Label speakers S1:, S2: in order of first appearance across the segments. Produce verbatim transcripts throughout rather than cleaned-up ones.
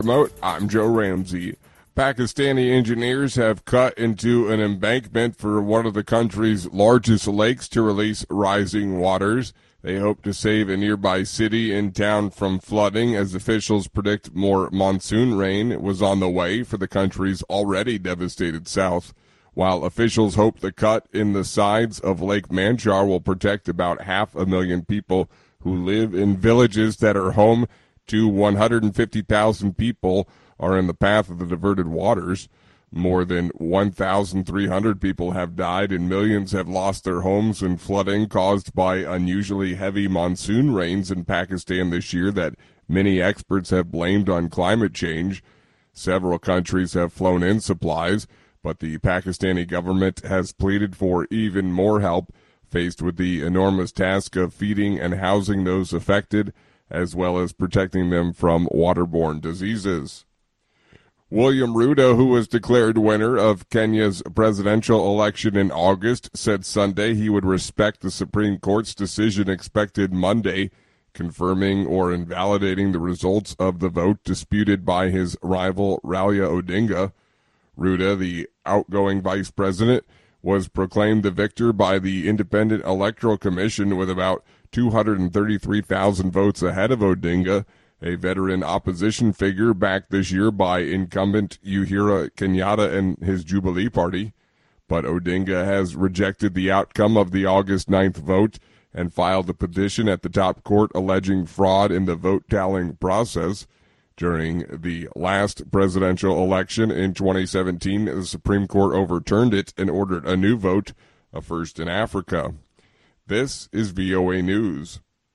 S1: Remote, I'm Joe Ramsey. Pakistani engineers have cut into an embankment for one of the country's largest lakes to release rising waters. They hope to save a nearby city and town from flooding as officials predict more monsoon rain was on the way for the country's already devastated south. While officials hope the cut in the sides of Lake Manchar will protect about half a million people who live in villages that are home to one hundred fifty thousand people are in the path of the diverted waters. More than one thousand three hundred people have died and millions have lost their homes in flooding caused by unusually heavy monsoon rains in Pakistan this year that many experts have blamed on climate change. Several countries have flown in supplies, but the Pakistani government has pleaded for even more help, faced with the enormous task of feeding and housing those affected, as well as protecting them from waterborne diseases. William Ruto, who was declared winner of Kenya's presidential election in August, said Sunday he would respect the Supreme Court's decision expected Monday, confirming or invalidating the results of the vote disputed by his rival Raila Odinga. Ruto, the outgoing vice president, was proclaimed the victor by the Independent Electoral Commission with about two hundred thirty-three thousand votes ahead of Odinga, a veteran opposition figure backed this year by incumbent Uhuru Kenyatta and his Jubilee Party. But Odinga has rejected the outcome of the August ninth vote and filed a petition at the top court alleging fraud in the vote-tallying process. During the last presidential election in twenty seventeen, the Supreme Court overturned it and ordered a new vote, a first in Africa. This is V O A News.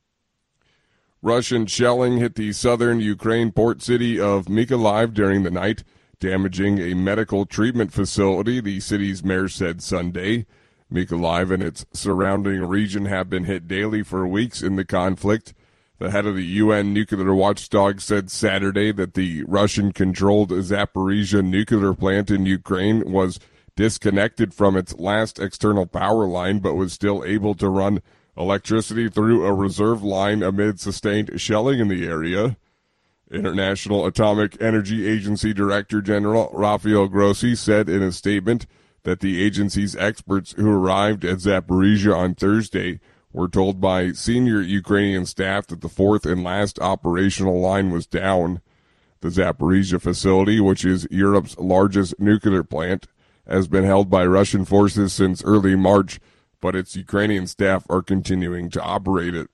S1: Russian shelling hit the southern Ukraine port city of Mykolaiv during the night, damaging a medical treatment facility, the city's mayor said Sunday. Mykolaiv and its surrounding region have been hit daily for weeks in the conflict. The head of the U N nuclear watchdog said Saturday that the Russian-controlled Zaporizhzhia nuclear plant in Ukraine was disconnected from its last external power line but was still able to run electricity through a reserve line amid sustained shelling in the area. International Atomic Energy Agency Director General Rafael Grossi said in a statement that the agency's experts who arrived at Zaporizhzhia on Thursday were told by senior Ukrainian staff that the fourth and last operational line was down. The Zaporizhzhia facility, which is Europe's largest nuclear plant, has been held by Russian forces since early March, but its Ukrainian staff are continuing to operate it.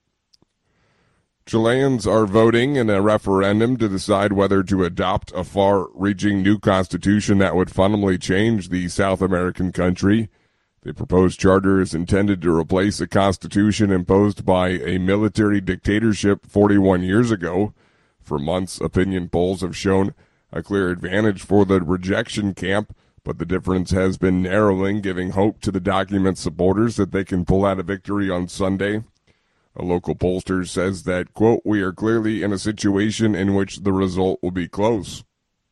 S1: Chileans are voting in a referendum to decide whether to adopt a far-reaching new constitution that would fundamentally change the South American country. The proposed charter is intended to replace a constitution imposed by a military dictatorship forty-one years ago. For months, opinion polls have shown a clear advantage for the rejection camp, but the difference has been narrowing, giving hope to the document's supporters that they can pull out a victory on Sunday. A local pollster says that, quote, "We are clearly in a situation in which the result will be close."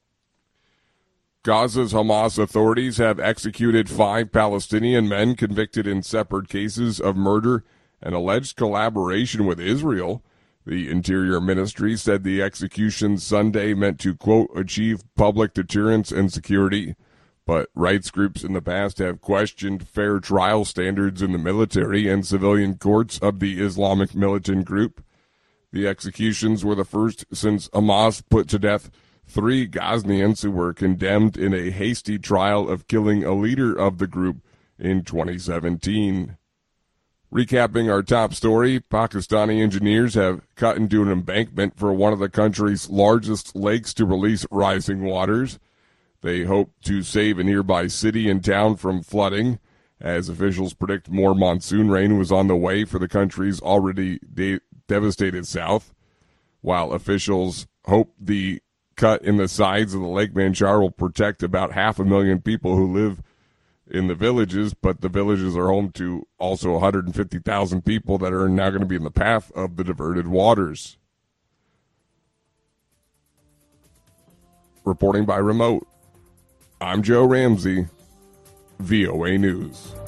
S1: Gaza's Hamas authorities have executed five Palestinian men convicted in separate cases of murder and alleged collaboration with Israel. The Interior Ministry said the execution Sunday meant to, quote, "achieve public deterrence and security." But rights groups in the past have questioned fair trial standards in the military and civilian courts of the Islamic militant group. The executions were the first since Hamas put to death three Gaznians who were condemned in a hasty trial of killing a leader of the group in twenty seventeen. Recapping our top story, Pakistani engineers have cut into an embankment for one of the country's largest lakes to release rising waters. They hope to save a nearby city and town from flooding, as officials predict more monsoon rain was on the way for the country's already de- devastated south. While officials hope the cut in the sides of the Lake Manchar will protect about half a million people who live in the villages, but the villages are home to also one hundred fifty thousand people that are now going to be in the path of the diverted waters. Reporting by remote, I'm Joe Ramsey, V O A News.